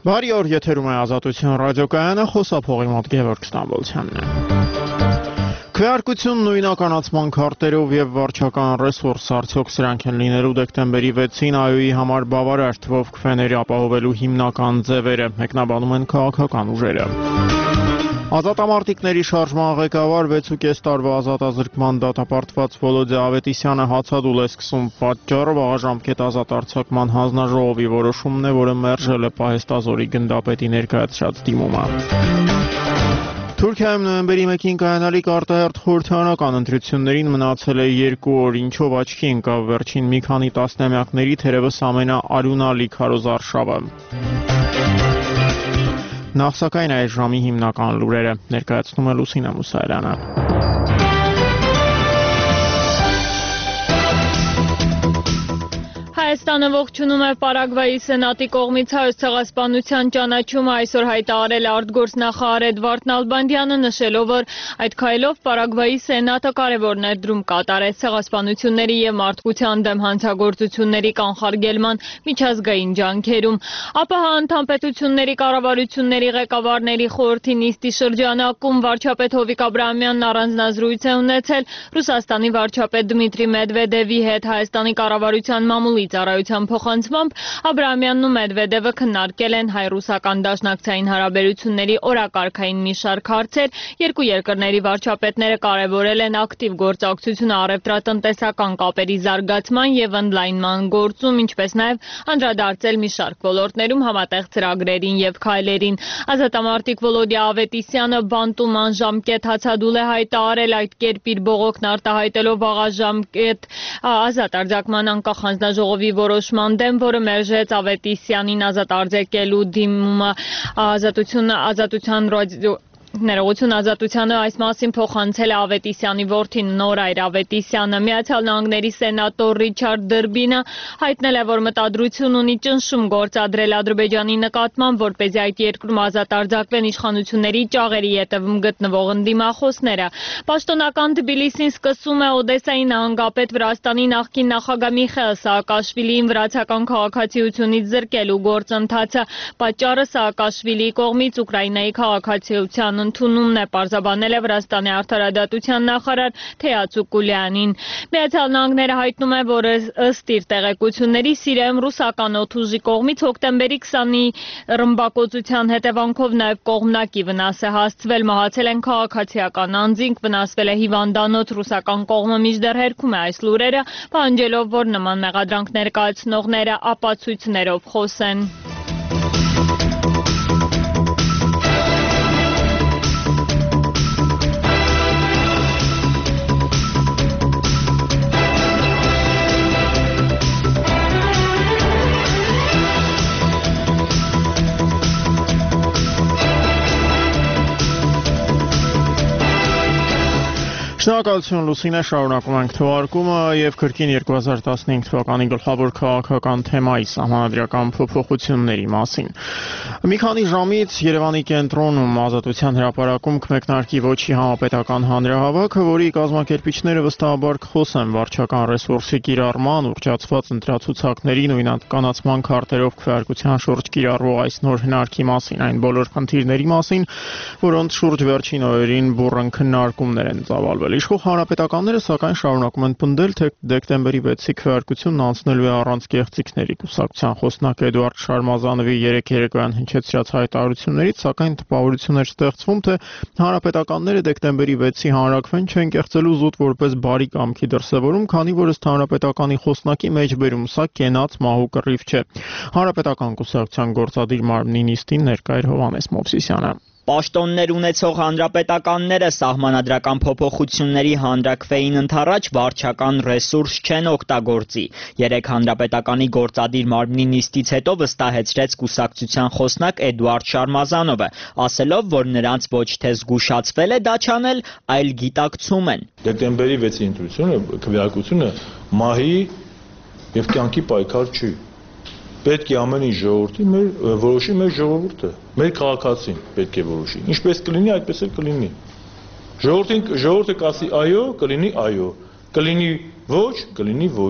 Բարի օր, եթերում է Ազատություն ռադիոկայանը, խոսափողի մոտ Գևորգ Ստամբոլցյանն է։ Քվեարկություն նույնականացման քարտերով եւ վարչական ռեսուրս արդյոք սրանք են լինելու դեկտեմբերի 6-ին ԱՅՈ-ի համար բավարար թվով քվեների ապահովելու հիմնական ձևերը, մեկնաբանում են քաղաքական ուժերը։ Ազատամարտիկների շարժման ղեկավար 6.5 տարվա ազատազրկման դատապարտված Վոլոդիա Ավետիսյանը հացադուլ է սկսում պատճառը վաղաժամկետ ազատարձակման հանձնաժողովի որոշումն է, որը մերժել է Պահեստազորի գնդապետի ներկայացրած դիմումը։ Թուրքիայում նոյեմբերի 1-ին կայանալիք արտահերթ խորհրդարանական ընտրություններին մնացել է 2 օր, ինչով աչքի ընկավ վերջին մի քանի տասնամյակների թերևս ամենաարյունալի քարոզարշավը։ Նախ սակայն այս ժամի հիմնական լուրերը ներկայացնում է Լուսինե Մուսայելյանը։ Հայաստանը ողջունում է Պարագվայի սենատի կողմից հայոց ցեղասպանության ճանաչումը այսօր հայտարարել արտգործնախարար Էդվարդ Նալբանդյանը, նշելով, որ այդ քայլով Պարագվայի սենատը կարևոր ներդրում կատարեց ցեղասպանությունների եւ մարդկության դեմ հանցագործությունների կանխարգելման միջազգային ջանքերում։ ԱՊՀ անդամ պետությունների կառավարությունների ղեկավարների խորհրդի նիստի շրջանակում վարչապետ Հովիկ Աբրահամյանն առանձնազրույց է ունեցել Ռուսաստանի վարչապետ Դմիտրի Մեդվեդևի հետ Հայաստանի կառավարության մամուլի ծառայության փոխանցմամբ Աբրահամյանն ու Մեդվեդևը քննարկել են հայ-ռուսական դաշնակցային հարաբերությունների օրակարգային մի շարք հարցեր, երկու երկրների վարչապետները կարևորել են ակտիվ գործակցությունը առևտրատնտեսական կապերի զարգացման եւ ընդլայնման գործում, ինչպես նաեւ անդրադարձել մի շարք ոլորտներում համատեղ ծրագրերին եւ քայլերին։ Ազատամարտիկ Վոլոդիա Ավետիսյանը բանտում անժամկետ հացադուլ է հայտարարել, այդ կերպ իր բողոքն արտահայտելով վաղաժամկետ ազատ արձակման անկախ հանձնաժողովի որոշման դեմ, որը մերժեց Ավետիսյանին ազատ արձակելու դիմումը Ազատությանը այս մասին փոխանցել է Ավետիսյանի որդին Նորայր Ավետիսյանը։ Միացյալ Նահանգների սենատոր Ռիչարդ Դրբինը հայտնել է, որ մտադրություն ունի ճնշում գործադրել Ադրբեջանի նկատմամբ, որպեսզի այդ երկրում ազատ արձակվեն իշխանությունների ճաղերի ետևում գտնվող ընդդիմախոսները։ Պաշտոնական Թբիլիսին սկսում է Օդեսայի նահանգապետ Վրաստանի նախկին նախագահ Միխայիլ Սաակաշվիլիին վրացական քաղաքացիությունից զրկելու գործընթացը։ Պատճառը Սաակաշվիլիի կողմից Ուկրաինայի քաղաքացիության ընդունումն է, պարզաբանել է Վրաստանի արդարադատության նախարար Թեյացու Կուլյանին։ Միացյալ Նահանգները հայտնում է, որ ըստ իր տեղեկությունների Սիրիայում ռուսական օդուժի կողմից հոկտեմբերի 20-ի ռմբակոծության հետևանքով նաև կողմնակի վնաս է հասցվել, մահացել են քաղաքացիական անձինք, վնասվել է հիվանդանոց, ռուսական կողմը մինչդեռ հերքում է այս լուրերը, պահանջելով, որ նման մեղադրանք ներկայացնողները ապացույցներով խոսեն։ Շնորհակալություն Լուսինե, շարունակում ենք թողարկումը եւ կրկին 2015 թվականի գլխավոր քաղաքական թեմայի սահմանադրական փոփոխությունների մասին։ Մի քանի ժամից Երևանի կենտրոնում Ազատության հրապարակում կմեկնարկի Ոչի համապետական հանրահավաքը, որի կազմակերպիչները վստահաբար կխոսեն վարչական ռեսուրսի կիրառման, ուռճացված ընտրացուցակների, նույնականացման քարտերով քվեարկության շուրջ կիրառվող այս նոր հնարքի մասին, այն բոլոր խնդիրների մասին, որոնց շուրջ վերջին օրերին բուռն քննարկումներ են ծավալվել։ Իշխող հանրապետականները սակայն շարունակում են պնդել, թե դեկտեմբերի 6-ի քվեարկությունն անցնելու է առանց կեղծիքների։ Կուսակցության խոսնակ Էդուարդ Շարմազանովի երեկ երեկոյան հնչեցրած հայտարարություններից սակայն տպավորություն էր ստեղծվում, թե հանրապետականները դեկտեմբերի 6-ի հանրաքվեն չեն կեղծելու զուտ որպես բարի կամքի դրսևորում, քանի որ ըստ հանրապետականի խոսնակի մեջբերում սա կենաց մահու կռիվ չէ։ Հանրապետական կուսակցության գործադիր մարմնի նիստին ներկա էր Հովհաննես Մովսիսյանը։ Պաշտոններ ունեցող հանրապետականները սահմանադրական փոփոխությունների հանրաքվեին ընդառաջ վարչական ռեսուրս չեն օգտագործի։ Երեկ հանրապետականի գործադիր մարմնի նիստից հետո վստահեցրեց կուսակցության խոսնակ Էդուարդ Շարմազանովը, ասելով, որ նրանց ոչ թե զգուշացվել է դա չանել, այլ գիտակցում են։ Դեկտեմբերի 6-ի ընտրությունը, քվեարկությունը մահի եւ կյանքի պայքար չի։ Պետք է ամեն ինչ ժողովրդի որոշի մեր ժողովուրդը, մեր քաղաքացին պետք է որոշի։ Ինչպես կլինի, այդպես էլ կլինի։ Ժողովուրդը կասի այո, կլինի այո, կլինի ոչ, կլինի ոչ։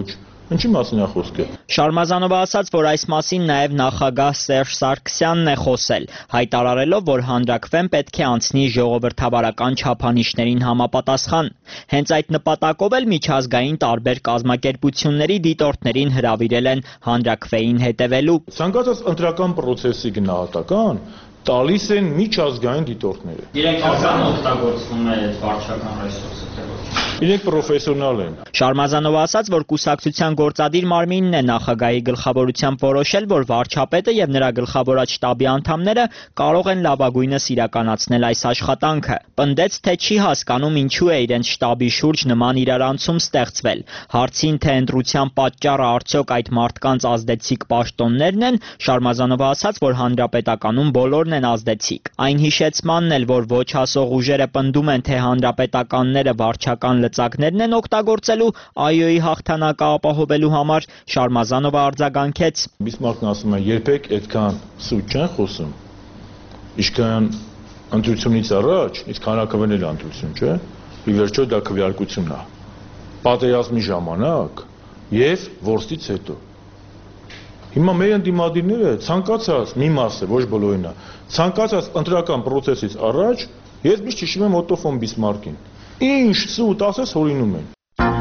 Ինչի մասին է խոսքը։ Շարմազանովը ասաց, որ այս մասին նաև նախագահ Սերժ Սարգսյանն է խոսել, հայտարարելով, որ հանրաքվեն պետք է անցնի ժողովրդավարական չափանիշներին համապատասխան։ Հենց այդ նպատակով էլ միջազգային տարբեր կազմակերպությունների դիտորդներին հրավիրել են հանրաքվեին հետևելու։ Ցանկացած ընտրական process-ի գնահատական տալիս են միջազգային դիտորդները։ Իրենք արդեն օգտագործվում է այդ վարչական ռեսուրսը, թե ոչ։ Իրենք պրոֆեսիոնալ են։ Շարմազանովը ասաց, որ կուսակցության գործադիր մարմինն է նախագահի գլխավորությամբ որոշել, որ վարչապետը եւ նրա գլխավորած շտաբի անդամները կարող են լավագույնս իրականացնել այս աշխատանքը։ Պնդեց, թե չի հասկանում ինչու է իրենց շտաբի շուրջ նման իրարանցում ստեղծվել։ Հարցին, թե ընտրության պատճառը արդյոք այդ մարդկանց ազդեցիկ պաշտոններն են, Շարմազանովը ասաց, որ հանրապետականում բոլորն են ազդեցիկ։ Այն հիշեցմանն էլ, որ ոչ հասող ուժերը պնդում են, թե հանրապետականները վարչական լծակներն են օգտագործելու ԱՅՈ-ի հաղթանակը ապահովելու համար, Շարմազանովը արձագանքեց. Բիսմարկն ասում է, երբեք այդքան սուտ չեն խոսում։ Ինչքան ընտրությունից առաջ, իսկ հանրաքվեն էլ ընտրություն, չէ՞։ Ի վերջո դա քվեարկությունն է։ Պատերազմի ժամանակ եւ որսից հետո։ Հիմա մեր ընդդիմադիրները ցանկացած մի մասը, ոչ բոլորինը, ցանկացած ընտրական process-ից առաջ ես միշտ հիշում եմ Օտո ֆոն Բիսմարկին։ Ինչ սուտ ասես հորինում են։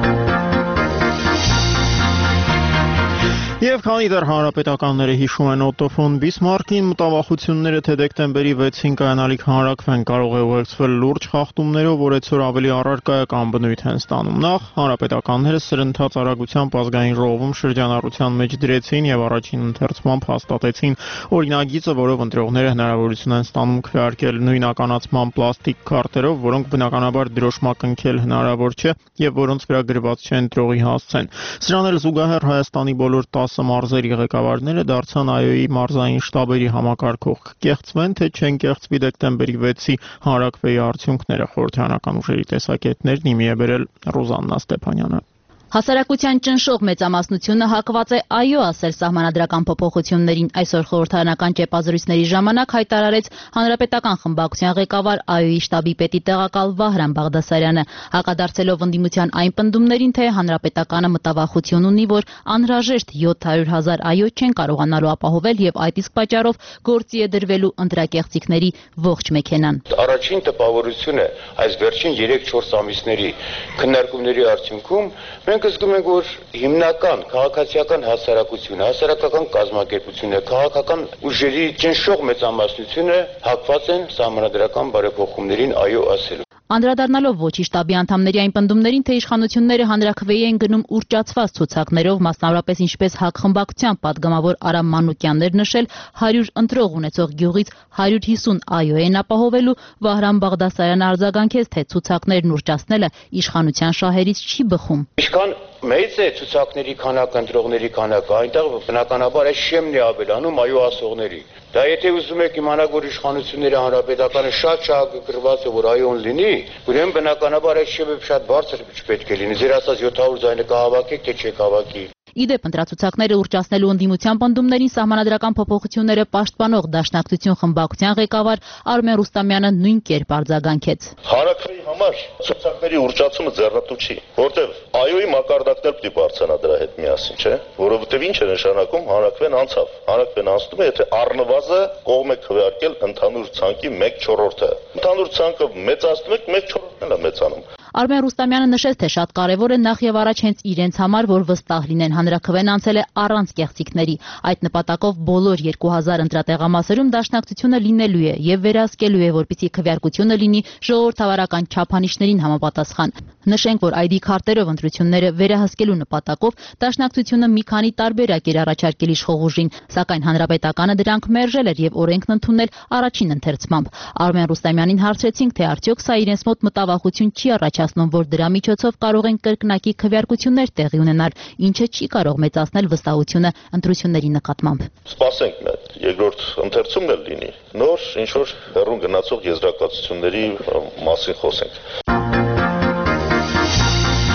Եվ քանի դեռ հանրապետականները հիշում են Օտո ֆոն Բիսմարկին, մտավախությունները, թե դեկտեմբերի 6-ին կայանալիք հանրաքվեն կարող է ուղեկցվել լուրջ խախտումներով, որ այսօր ավելի առարկայական բնույթ են ստանում։ Նախ հանրապետականները սրընթաց արագությամբ ազգային ժողովում շրջանառության մեջ դրեցին եւ առաջին ընթերցմամբ հաստատեցին օրինագիծը, որով ընտրողները հնարավորություն են ստանում քվեարկել նույնականացման պլաստիկ քարտերով, որոնք բնականաբար դրոշմակնքել հնարավոր չէ եւ որոնց վրա գրված չէ ընտրողի հասցեն։ Սրան էլ զուգահեռ Հայաստանի բոլոր 10 մարզերի ղեկավարները դարձան ԱՅՈ-ի մարզային շտաբերի համակարգող կեղծվեն, թե չեն կեղծվի դեկտեմբերի 6-ի հանրաքվեի արդյունքները, խորհրդարանական ուժերի տեսակետներն իմի է բերել Ռոզաննա Ստեփանյանը։ Հասարակության ճնշող մեծամասնությունը հակված է ԱՅՈ ասել սահմանադրական փոփոխություններին։ Այսօր խորհրդարանական ճեպազրույցների ժամանակ հայտարարեց հանրապետական խմբակցության ղեկավար ԱՅՈ-ի շտաբի պետի տեղակալ Վահրամ Բաղդասարյանը, հակադարձելով ընդդիմության այն պնդումներին, թե հանրապետականը մտավախություն ունի, որ անհրաժեշտ 700,000 ԱՅՈ չեն կարողանալու ապահովել եւ այդ իսկ պատճառով գործի է դրվելու ընտրակեղծիքների ողջ մեքենան։ Առաջին տպավորությունը այս վերջին 3-4 ամիսների քննարկումների արդյունքում մենք զգում ենք, որ հիմնական քաղաքացիական հասարակությունը, հասարակական կազմակերպությունը, քաղաքական ուժերի ճնշող մեծամասնությունը հակված են սահմանադրական բարեփոխումներին ԱՅՈ ասելու։ Անդրադառնալով ոչի շտաբի անդամների այն պնդումներին, թե իշխանությունները հանրաքվեի են գնում ուռճացված ցուցակներով, մասնավորապես ինչպես ՀԱԿ խմբակցության падգամավոր Արամ Մանուկյանն նշել, 100 ընտրող ունեցող գյուղից 150 ԱՅՈ են ապահովելու, Վահրամ Բաղդասարյանը արձագանքեց, թե ցուցակներն ուռճացնելը իշխանության շահերից չի բխում։ Ինչքան մեծ է ցուցակների քանակը, ընտրողների քանակը, այնտեղ բնականաբար այս շեմն է ավելանում ԱՅՈ ասողների։ Դա եթե ուզում եք իմանալ, որ իշխանությունները հանրապետականը շատ շահագրգռված է, որ ԱՅՈ-ն լինի, ուրեմն բնականաբար այս շեմը շատ բարձր չպետք է լինի։ Ձեր ասած 700 ձայնը կհավաքեք, թե չեք հավաքի։ Իդեպ ընտրացուցակները ուռճացնելու ընդդիմության պնդումներին սահմանադրական փոփոխությունները պաշտպանող Դաշնակցություն խմբակցության ղեկավար Արմեն Ռուստամյանը նույն կերպ արձագանքեց։ Հանրաքվեի համար ցուցակների ուռճացումը ձեռնտու չի, որտեղ ԱՅՈ-ի մակարդակներ պիտի բարձրանա դրա հետ միասին, չէ՞, որովհետև ինչ է նշանակում հանրաքվեն անցավ։ Հանրաքվեն անցնում է, եթե առնվազը կողմ է քվեարկել ընդհանուր ցանկի 1/4-ը։ Ընդհանուր ցանկը մեծացնում եք, 1/4-ն է մեծանում։ Արմեն Ռուստամյանը նշեց, թե շատ կարևոր է նախ եւ առաջ հենց իրենց համար, որ վստահ լինեն, հանրաքվեն անցել է առանց կեղծիքների։ Այդ նպատակով բոլոր 2000 ընտրատեղամասերում Դաշնակցությունը լինելու է եւ վերահսկելու է, որպեսզի քվեարկությունը լինի ժողովրդավարական չափանիշներին համապատասխան։ Նշենք, որ ID քարտերով ընտրությունները վերահսկելու նպատակով Դաշնակցությունը մի քանի տարբերակ էր առաջարկել իշխող ուժին, սակայն հանրապետականը դրանք մերժել էր եւ օրենքն ընդունել առաջին ընթերցմամբ։ Արմեն Ռուստամյանին հարցրեցինք, թե արդյոք սա իրենց մոտ մտավախություն չի առաջացնում, որ դրա միջոցով կարող են կրկնակի քվեարկություններ տեղի ունենալ, ինչը չի կարող մեծացնել վստահությունը ընտրությունների նկատմամբ։ Սպասենք մի հատ, երկրորդ ընթերցումն էլ լինի, նոր ինչ որ հեռուն գնացող եզրակացությունների մասին խոսենք։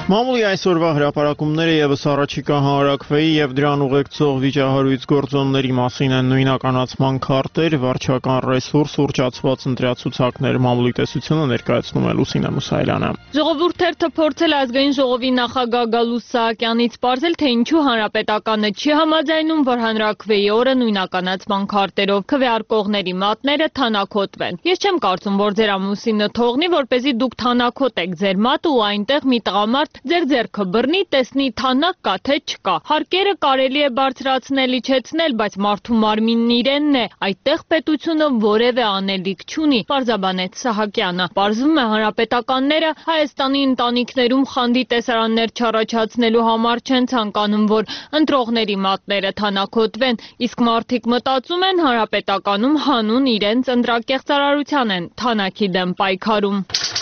Մամուլի այսօրվա հրապարակումները եւս առաջիկա հանրաքվեի եւ դրան ուղեկցող վիճահարույց գործոնների մասին են նույնականացման քարտեր, վարչական ռեսուրս, ուռճացված ընտրացուցակներ, մամուլի տեսությունը ներկայացնում է Լուսինե Մուսայելյանը։ Ժողովուրդ թերթը փորձել ազգային ժողովի նախագահ Գալուստ Սահակյանից պարզել, թե ինչու հանրապետականը չի համաձայնում, որ հանրաքվեի օրը նույնականացման քարտերով քվեարկողների մատները թանաքոտվեն։ Ես չեմ կարծում, որ ձեր ամուսինը թողնի, որպեսզի դուք թանաքոտեք ձեր մատը ու այնտեղ մի տղամարդ ձեր ձեռքը բռնի, տեսնի թանակ կա թե չկա։ Հարկերը կարելի է բարձրացնել, իջեցնել, բայց մարդու մարմինն իրենն է, այդտեղ պետությունը որևէ անելիք չունի, պարզաբանեց Սահակյանը։ Պարզվում է հանրապետականները Հայաստանի ընտանիքներում խանդի տեսարաններ չառաջացնելու համար չեն ցանկանում, որ ընտրողների մատները թանաքոտվեն, իսկ մարդիկ մտածում են հանրապետականում հանուն իրենց ընտրակեղծարարության են թանաքի դեմ պայքարում։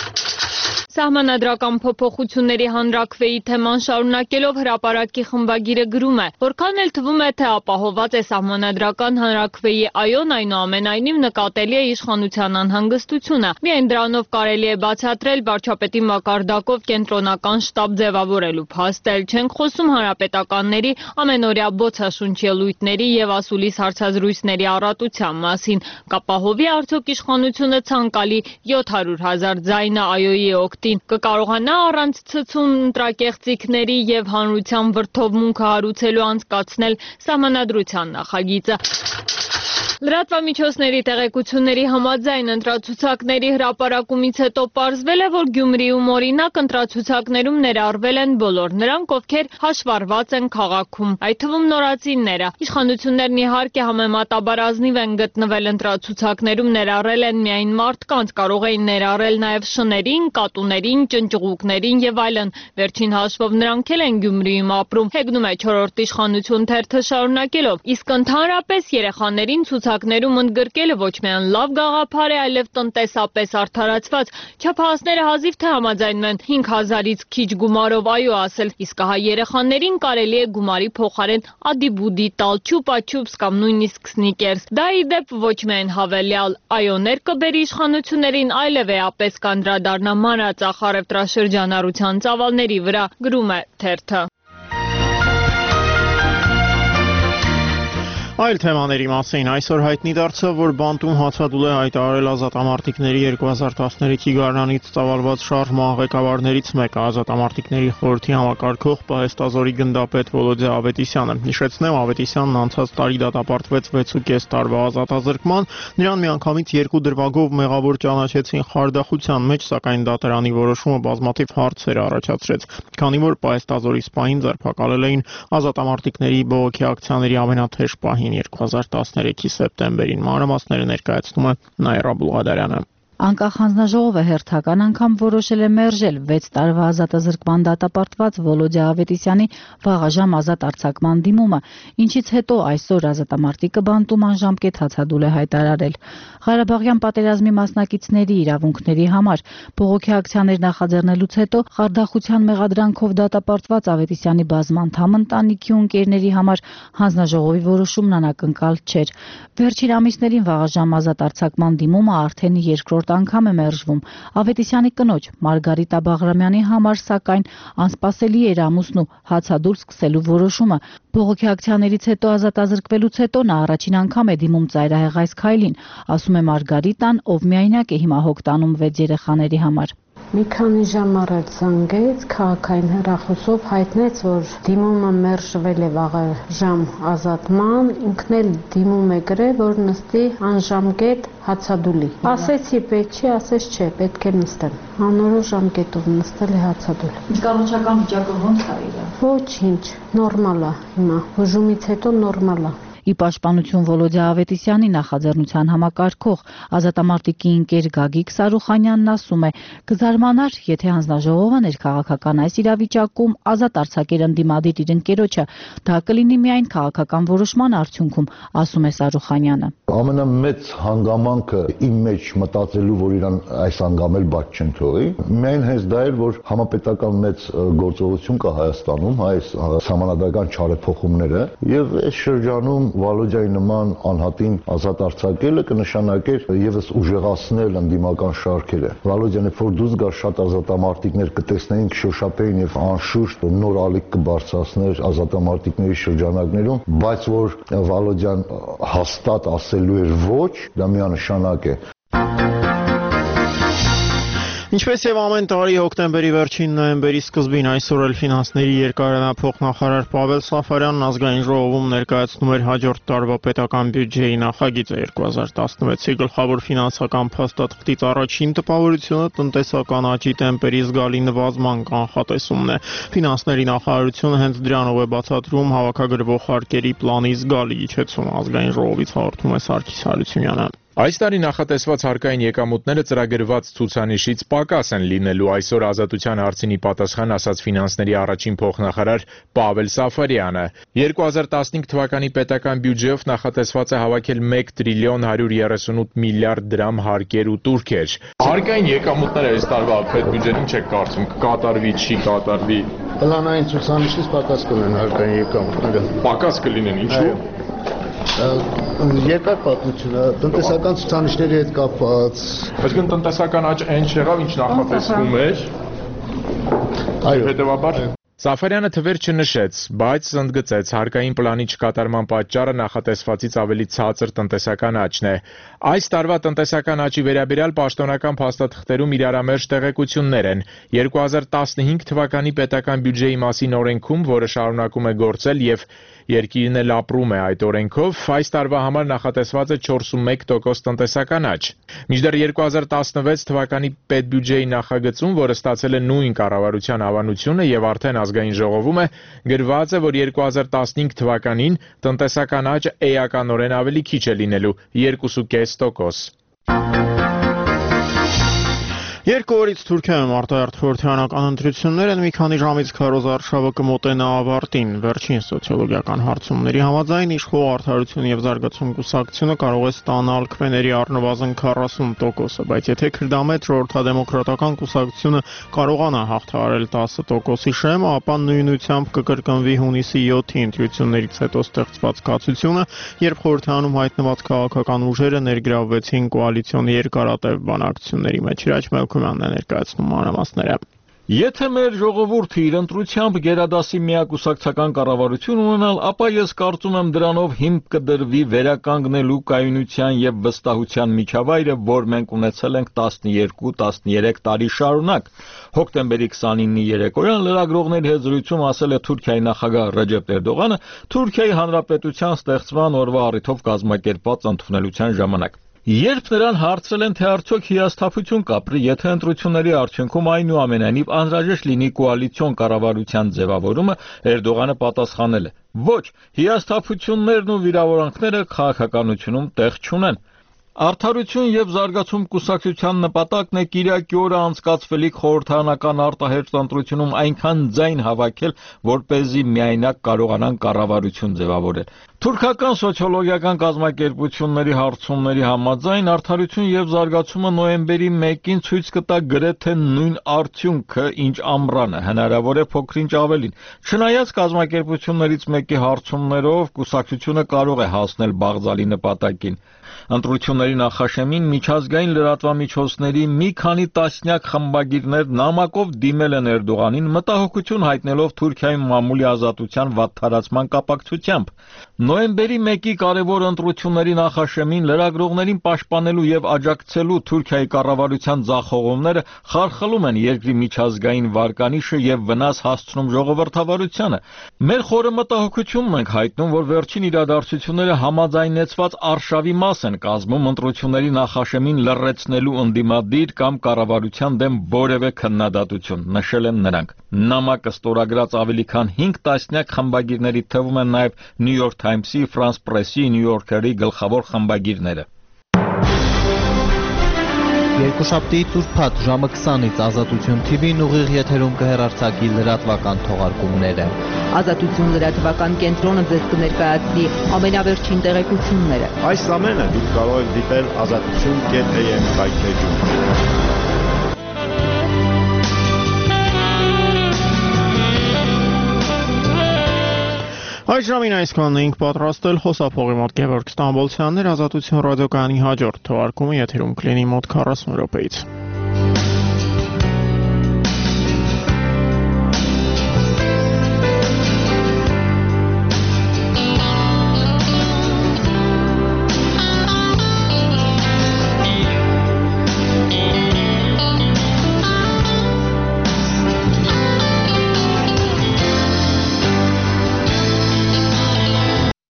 Սահմանադրական փոփոխությունների հանրաքվեի թեման շարունակելով հրապարակի խմբագիրը գրում է, որքան էլ թվում է, թե ապահովված է սահմանադրական հանրաքվեի այոն, այնուամենայնիվ նկատելի է իշխանության անհանգստությունը։ Միայն դրանով կարելի է բացատրել վարչապետի մակարդակով կենտրոնական շտաբ ձևավորելու փաստել։ Չենք խոսում հանրապետականների ամենօրյա բոցաշունչ ելույթների եւ ասուլիս հարցազրույցների առատության մասին։ Կապահովի արդյոք իշխանությունը ցանկալի 700,000 ձայնը այոյի կկարողանա առանց ցցում ընտրակեղծիքների եւ հանրության վրդովմունքը հարուցելու անցկացնել սահմանադրության նախագիծը։ Լրատվամիջոցների տեղեկությունների համաձայն ընտրացուցակների հրապարակումից հետո պարզվել է, որ Գյումրիում օրինակ ընտրացուցակներում ներառվել են բոլոր նրանք, ովքեր հաշվառված են քաղաքում, այդ թվում նորածինները։ Իշխանություններն իհարկե համեմատաբար ազնիվ են գտնվել ընտրացուցակներում ներառել են միայն մարդկանց, կարող էին ներառել նաև շներին, կատուներին, ճնճղուկներին եւ այլն։ Վերջին հաշվով նրանք էլ են Գյումրիում ապրում, հեգնում է 4-րդ իշխանություն թերթը շարունակելով։ Իսկ ընդհանրապես երեխաներին ցուցակներում ընդգրկելը ոչ միայն լավ գաղափար է, այլև տնտեսապես արդարացված։ Չափահասները հազիվ թե համաձայնում են 5,000-ից քիչ գումարով այո ասել, իսկ ահա երեխաներին կարելի է գումարի փոխարեն ադի-բուդի տալ, չուպա-չուպս կամ նույնիսկ սնիկերս։ Դա ի դեպ ոչ միայն հավելյալ այոներ կբերի իշխանություններին, այլև էապես կանդրադառնա մանրածախ առևտրաշրջանառության ծավալների վրա, գրում է թերթը։ Այլ թեմաների մասին այսօր հայտնի դարձավ, որ Բանտում հացադուլ է հայտարարել ազատամարտիկների 2013-ի գարնանից ծավալված շարժման ղեկավարներից մեկը, ազատամարտիկների խորհրդի համակարգող Պահեստազորի գնդապետ Վոլոդիա Ավետիսյանը։ Հիշեցնեմ, Ավետիսյանն անցած տարի դատապարտվեց 6.5 տարվա ազատազրկման, նրան միանգամից 2 դրվագով մեղավոր ճանաչեցին խարդախության մեջ, սակայն դատարանի որոշումը բազմաթիվ հարցեր առաջացրեց, քանի որ Պահեստազորի սպային ձերբակալել էին ազատամարտիկների բողոքի ակցիաների ամենաթեժ պահին 2013-ի սեպտեմբերին։ Մանրամասները ներկայացնում է Նաիրա Բուլղադարյանը։ Անկախ հանձնաժողովը հերթական անգամ որոշել է մերժել 6 տարվա ազատազրկման դատապարտված Վոլոդիա Ավետիսյանի վաղաժամ ազատ արձակման դիմումը, ինչից հետո այսօր ազատամարտիկը Բանտում անժամկետ հացադուլ է հայտարարել։ Ղարաբաղյան պատերազմի մասնակիցների իրավունքների համար բողոքի ակցիաներ նախաձեռնելուց հետո խարդախության մեղադրանքով դատապարտված Ավետիսյանի բազմանդամ ընտանիքի ու ընկերների համար հանձնաժողովի որոշումն անակնկալ չէր։ Վերջին ամիսներին վաղաժամ ազատ արձակման դիմումը արդեն երկրորդ անգամ է մերժվում։ Ավետիսյանի կնոջ Մարգարիտա Բաղրամյանի համար սակայն անսպասելի էր ամուսնու հացադուլ սկսելու որոշումը։ Բողոքի ակցիաներից հետո ազատազրկվելուց հետո նա առաջին անգամ է դիմում ծայրահեղ այս քայլին, ասում է Մարգարիտան, ով միայնակ է հիմա հոգ տանում 6 երեխաների համար։ Մի քանի ժամ առաջ զանգեց, քաղաքային հեռախոսով հայտնեց, որ դիմումը մերժվել է վաղաժամ ազատման, ինքն էլ դիմում է գրել, որ նստի անժամկետ հացադուլի։ Ասեցի պետք չի, ասեց չէ, պետք է նստեմ։ Անորոշ ժամկետով նստել է հացադուլ։ Կառավարական վիճակը ո՞նց է իրա։ Ոչինչ, նորմալ է հիմա, հուժումից հետո նորմալ է։ Ի պաշտպանություն Վոլոդիա Ավետիսյանի նախաձեռնության համակարգող ազատամարտիկի ընկեր Գագիկ Սարուխանյանն ասում է. կզարմանար, եթե հանձնաժողովը ներքաղաքական այս իրավիճակում ազատ արձակեր ընդդիմադիր իր ընկերոջը, դա կլինի միայն քաղաքական որոշման արդյունքում, ասում է Սարուխանյանը։ Ամենամեծ հանգամանքը իմ մեջ մտածելու, որ իրան այս հանգամել բաց չեն թողի, միայն հենց դա էր, որ համապետական մեծ գործողություն կա Հայաստանում, այս համանadrական չարեփոխումները, եւ այս շրջանում Վալոջայի նման անհատին ազատ արձակելը կնշանակեր եւս ուժեղացնել ընդդիմական շարքերը։ Վալոջան երբ որ դուրս գար շատ ազատամարտիկներ կտեսնեին, կշոշափեին եւ անշուշտ նոր ալիք կբարձրացներ ազատամարտիկների շրջանակներում, բայց որ Վալոջան հաստատ ասելու էր ոչ, դա միանշանակ է։ Ինչպես եւ ամեն տարի հոկտեմբերի վերջին նոյեմբերի սկզբին այսօր էլ ֆինանսների երկարանափոխ նախարար Պավել Սաֆարյանն ազգային ժողովում ներկայացնում էր հաջորդ տարվա պետական բյուջեի նախագիծը 2016-ի գլխավոր ֆինանսական փաստաթղթից առաջին տպավորությունը տնտեսական աճի տեմպերի զգալի նվազման կանխատեսումն է։ Ֆինանսների նախարարությունը հենց դրանով է բացատրում հավաքագրվող հարկերի պլանի զգալի իջեցումը։ Ազգային ժողովից հաղորդում է Սարգիս Հարությունյանը։ Այս տարի նախատեսված հարկային եկամուտները ծրագրված ցուցանիշից պակաս են լինելու, այսօր Ազատության հարցինի պատասխան ասաց ֆինանսների առաջին փոխնախարար Պավել Սաֆարյանը։ 2015 թվականի պետական բյուջեով նախատեսված է հավաքել 1 տրիլիոն 138 միլիարդ դրամ հարկեր ու տուրքեր։ Հարկային եկամուտները այս տարվա պետբյուջեն ինչ է կարծում, կկատարվի, չի կատարվի։ Պլանային ցուցանիշից պակաս կլինեն հարկային եկամուտները։ Պակաս կլինեն, ինչու՞։ Երկար պատմություն է, տնտեսական ցուցանիշների հետ կապված։ Այսինքն տնտեսական աճ այն չեղավ, ինչ նախատեսվում էր։ Այո, հետևաբար Սաֆարյանը թվեր չնշեց, բայց ընդգծեց հարկային պլանի չկատարման պատճառը նախատեսվածից ավելի ցածր տնտեսական աճն է։ Այս տարվա տնտեսական աճի վերաբերյալ պաշտոնական փաստաթղթերում իրարամերժ տեղեկություններ են։ 2015 թվականի պետական բյուջեի մասին օրենքում, որը շարունակում է գործել եւ երկիրն էլ ապրում է այդ օրենքով, այս տարվա համար նախատեսված է 4.1% տնտեսական աճ։ Մինչդեռ 2016 թվականի պետբյուջեի նախագծում, որը ստացել է նույն կառավարության հավանությունը եւ արդեն ազգային ժողովում է, գրված է, որ 2015 թվականին տնտեսական աճը էականորեն ավելի քիչ է լինելու՝ 2.5%։ Երկու օրից Թուրքիայում արտահերթ խորհրդարանական ընտրություններ են, մի քանի ժամից քարոզ արշավը կմոտենա ավարտին։ Վերջին սոցիոլոգիական հարցումների համաձայն իշխող Արդարություն եւ զարգացում կուսակցությունը կարող է ստանալ քվեների առնվազն 40%-ը, բայց եթե քրդամետ ժողովրդադեմոկրատական կուսակցությունը կարողանա հաղթահարել 10%-ի շեմը, ապա նույնությամբ կկրկնվի հունիսի 7-ի ընտրություններից հետո ստեղծված կացությունը, երբ խորհրդարանում հայտնված քաղաքական ուժերը ներգրավվեցին կոալիցիոնի երկարատև բանակցությունների մեջ։ Հրաչմելքումյանն է ներկայացնում մանրամասները։ Եթե մեր ժողովուրդը իր ընտրությամբ գերադասի միակուսակցական կառավարություն ունենալ, ապա ես կարծում եմ դրանով հիմք կդրվի վերականգնելու կայունության եւ վստահության միջավայրը, որ մենք ունեցել ենք 12-13 տարի շարունակ։ Հոկտեմբերի 29-ի երեկոյան լրագրողների հետ զրույցում ասել է Թուրքիայի նախագահ Ռեջեփ Էրդողանը Թուրքիայի հանրապետության ստեղծման օրվա առիթով կազմակերպված ընդունելության ժամանակ։ Երբ նրան հարցրել են, թե արդյոք հիասթափություն կապրի, եթե ընտրությունների արդյունքում այնուամենայնիվ անհրաժեշտ լինի կոալիցիոն կառավարության ձևավորումը, Էրդողանը պատասխանել է. ոչ, հիասթափություններն ու վիրավորանքները քաղաքականությունում տեղ չունեն։ Արդարություն եւ զարգացում կուսակցության նպատակն է Կիրակի օրը անցկացվելիք խորհրդարանական արտահերթ ընտրությունում այնքան ձայն հավաքել, որպեսզի միայնակ կարողանան կառավարություն ձևավորել։ Թուրքական սոցիոլոգիական կազմակերպությունների հարցումների համաձայն Արդարություն եւ զարգացումը նոյեմբերի 1-ին ցույց կտա գրեթե նույն արդյունքը, ինչ ամռանը, հնարավոր է փոքրինչ ավելին։ Չնայած կազմակերպություններից մեկի հարցումներով կուսակցությունը կարող է հասնել բաղձալի նպատակին։ Ընտրությունների նախաշեմին միջազգային լրատվամիջոցների մի քանի տասնյակ խմբագիրներ նամակով դիմել են Էրդողանին մտահոգություն հայտնելով Թուրքիայում մամուլի ազատության վատթարացման կապակցությամբ։ Նոյեմբերի 1-ի կարևոր ընտրությունների նախաշեմին լրագրողներին պաշտպանելու եւ աջակցելու Թուրքիայի կառավարության ձախողումները խարխլում են երկրի միջազգային վարկանիշը եւ վնաս հասցնում ժողովրդավարությանը։ Մեր խորը մտահոգությունն ենք հայտնում, որ վերջին իրադարձությունները համաձայնեցված արշավի մաս են կազմում ընտրությունների նախաշեմին լռեցնելու ընդդիմադիր կամ կառավարության դեմ որևէ քննադատություն, նշել են նրանք։ Նամակը ստորագրած ավելի քան 5 տասնյակ խմբագիրների թվում են նաև New York Times-ի, France Press-ի, New Yorker-ի գլխավոր խմբագիրները։ Երկուշաբթի Տուրփաթ ժամը 20-ից Ազատություն TV-ն ուղիղ եթերում կհեռարձակի լրատվական թողարկումները։ Ազատություն լրատվական կենտրոնը ձեզ կներկայացնի ամենավերջին տեղեկությունները։ Այս ամենը դուք կարող եք դիտել azatutun.am վայրէջում։ Այս ժամին այսքանն էինք պատրաստել խոսափողի մոտ Գևորգ Ստամբոլցյաններ Ազատություն ռադիոկայանի հաջորդ թողարկումը եթերում կլինի մոտ 40 րոպեից։